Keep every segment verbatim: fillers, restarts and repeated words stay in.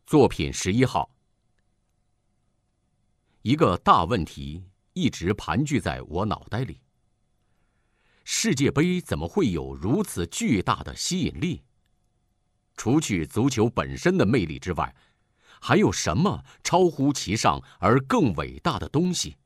作品十一号。一个大问题一直盘踞在我脑袋里：世界杯怎么会有如此巨大的吸引力？除去足球本身的魅力之外，还有什么超乎其上而更伟大的东西？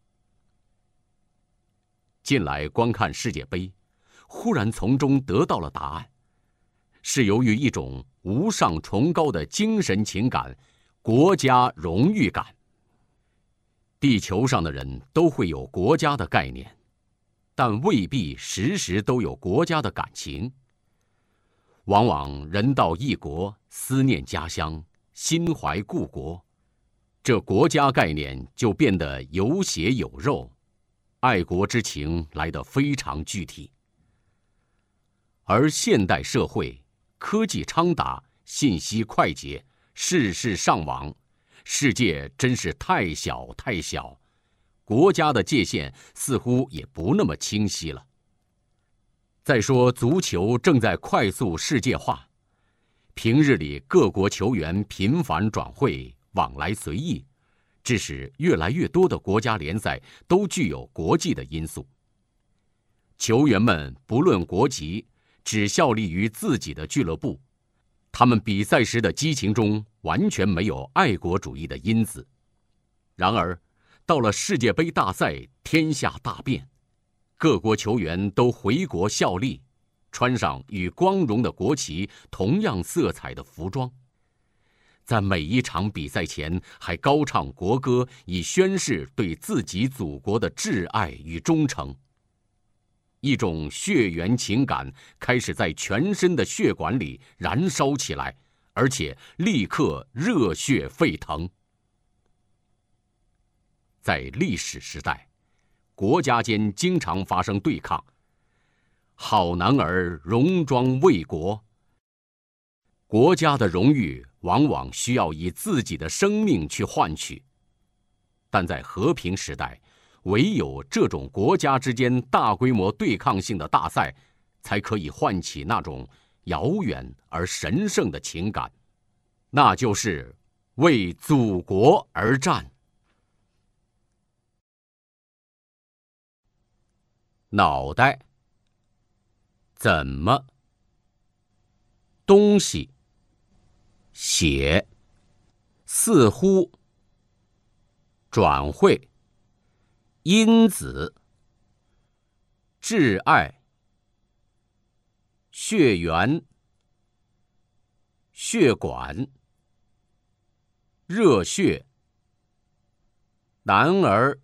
近来观看世界杯，忽然从中得到了答案，是由于一种无上崇高的精神情感——国家荣誉感。地球上的人都会有国家的概念，但未必时时都有国家的感情。往往人到异国，思念家乡，心怀故国，这国家概念就变得有血有肉，爱国之情来得非常具体。而现代社会科技昌达，信息快捷，事事上网，世界真是太小太小，国家的界限似乎也不那么清晰了。再说足球正在快速世界化，平日里各国球员频繁转会，往来随意，致使越来越多的国家联赛都具有国际的因素。球员们不论国籍，只效力于自己的俱乐部，他们比赛时的激情中完全没有爱国主义的因子。然而，到了世界杯大赛，天下大变，各国球员都回国效力，穿上与光荣的国旗同样色彩的服装，在每一场比赛前还高唱国歌，以宣示对自己祖国的挚爱与忠诚。一种血缘情感开始在全身的血管里燃烧起来，而且立刻热血沸腾。在历史时代，国家间经常发生对抗，好男儿戎装为国。国家的荣誉往往需要以自己的生命去换取，但在和平时代，唯有这种国家之间大规模对抗性的大赛，才可以唤起那种遥远而神圣的情感，那就是为祖国而战。脑袋，怎么？东西，写，似乎，转会，因子，挚爱，血缘，血管，热血，男儿，